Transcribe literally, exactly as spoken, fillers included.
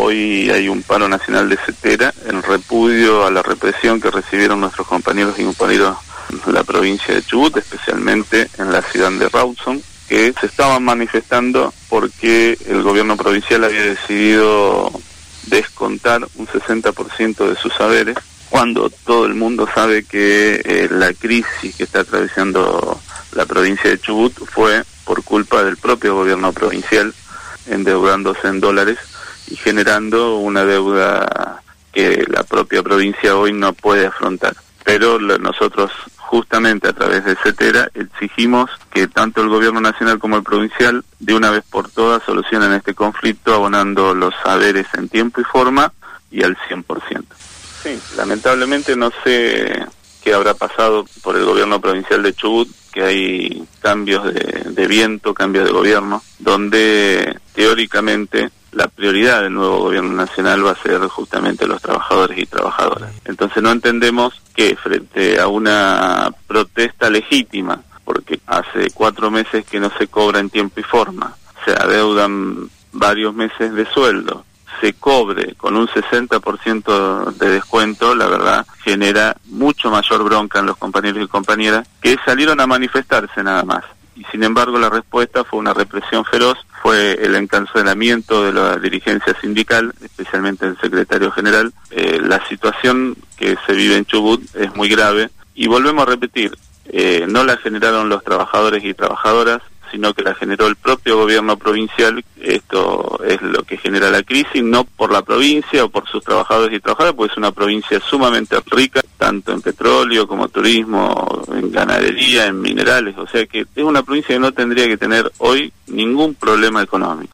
Hoy hay un paro nacional de Cetera en repudio a la represión que recibieron nuestros compañeros y compañeras de la provincia de Chubut, especialmente en la ciudad de Rawson, que se estaban manifestando porque el gobierno provincial había decidido descontar un sesenta por ciento de sus saberes, cuando todo el mundo sabe que eh, la crisis que está atravesando la provincia de Chubut fue por culpa del propio gobierno provincial, endeudándose en dólares y generando una deuda que la propia provincia hoy no puede afrontar. Pero lo, nosotros justamente a través de Cetera exigimos que tanto el gobierno nacional como el provincial de una vez por todas solucionen este conflicto abonando los saberes en tiempo y forma y al cien por ciento. Sí, lamentablemente no sé qué habrá pasado por el gobierno provincial de Chubut, que hay cambios de, de viento, cambios de gobierno, donde teóricamente la prioridad del nuevo gobierno nacional va a ser justamente los trabajadores y trabajadoras. Entonces no entendemos que frente a una protesta legítima, porque hace cuatro meses que no se cobra en tiempo y forma, se adeudan varios meses de sueldo, se cobre con un sesenta por ciento de descuento, la verdad genera mucho mayor bronca en los compañeros y compañeras que salieron a manifestarse nada más. Y sin embargo la respuesta fue una represión feroz, fue el encarcelamiento de la dirigencia sindical, especialmente el secretario general. Eh, la situación que se vive en Chubut es muy grave y volvemos a repetir, eh, no la generaron los trabajadores y trabajadoras, sino que la generó el propio gobierno provincial. Esto es lo que genera la crisis, no por la provincia o por sus trabajadores y trabajadoras, porque es una provincia sumamente rica, tanto en petróleo como turismo, en ganadería, en minerales, o sea que es una provincia que no tendría que tener hoy ningún problema económico.